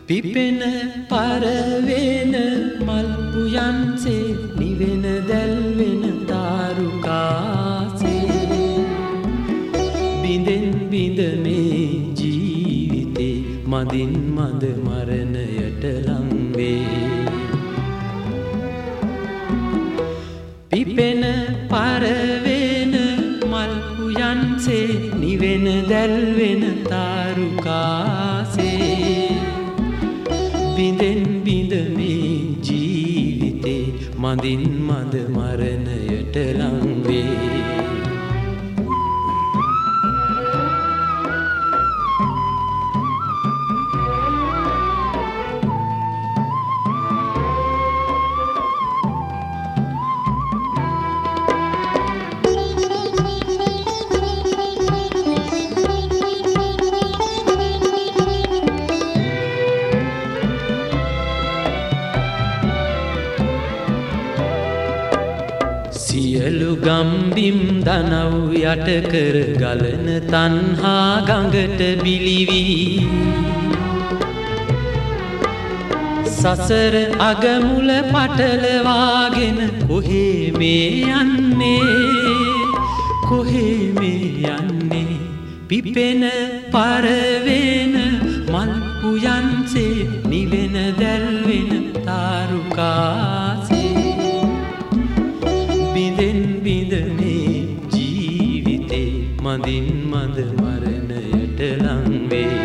පිපෙන පරවෙන මල් පුයන්සේ නිවෙන දැල්වෙන තාරුකාසේ බිඳෙන් බිඳ මේ ජීවිතේ මදින් මද මරණයට ලං වේ. පිපෙන පරවෙන මල් පුයන්සේ නිවෙන දැල්වෙන තාරුකාසේ බිඳෙන් බිඳ මේ ජීවිතේ මදින් මද මරණයට ලං වේ. සියලු ගම්බිම් දනව් යට කර ගලන තන්හා ගඟට බිලිවී සසර අගමුල පටලවාගෙන කොහේ මේ යන්නේ කොහේ මේ යන්නේ. පිපෙන පරවෙන මල් පුයන්සේ නිවෙන දැල්වෙන තාරුකාසේ බිඳෙන් බිඳ මේ ජීවිතේ මදින් මද මරණයට ලං වේ.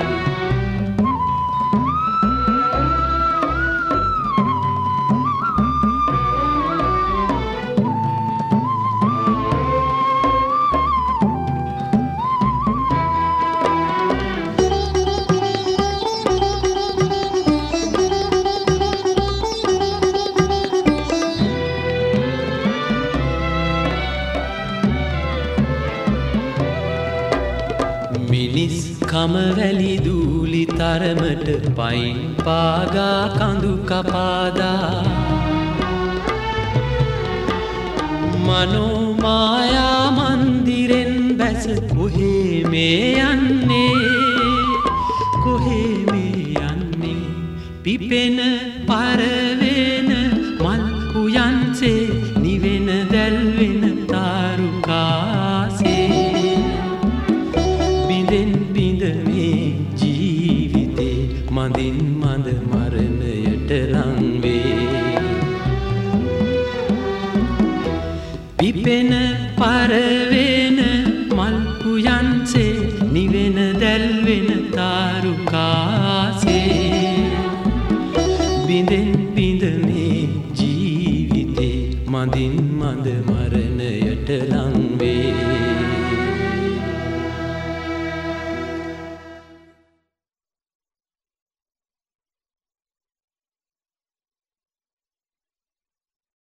මිනිස් කමවැලි දූලි තරමට පයින් පාගා කඳු කපාදා මනෝමායා මන්දිරෙන් බැස කොහේ මේ යන්නේ කොහේ මේ යන්නේ. පිපෙන පරවෙන මල් පුයන්සේ නිවෙන දැල්වෙන තාරුකාසේ බිඳෙන් බිඳ මේ ජීවිතේ මදින් මද මරණයට ලං වේ. පිපෙන පරවෙන